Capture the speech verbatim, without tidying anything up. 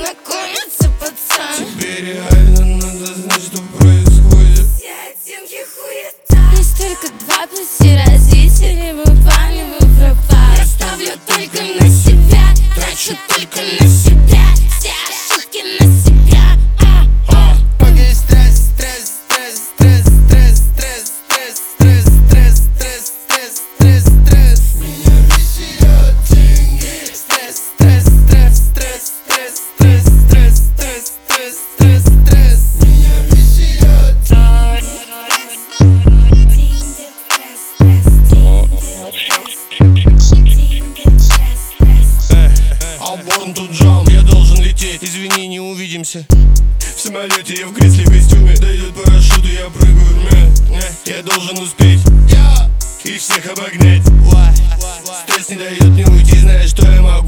знакомиться, пацан. Тебе реально надо знать, что происходит. Все оттенки хуета. Есть только два пути развития: либо бан, либо пропал. Я ставлю только на себя, трачу только на себя. Все ошибки на себя. Пока стресс, стресс, стресс, стресс, стресс, стресс, стресс, стресс, стресс, стресс, стресс, стресс, стресс. Меня веселят деньги. Стресс, стресс, стресс, стресс, стресс, стресс, стресс, стресс, стресс, стресс, стресс. Меня веселят I'm born to jump. Я должен лететь, извини, не увидимся. В самолете я в кресле костюме. Дает парашют, и я прыгаю, мя. Я должен успеть и всех обогнять. Стресс не дает мне уйти, знаешь, что я могу.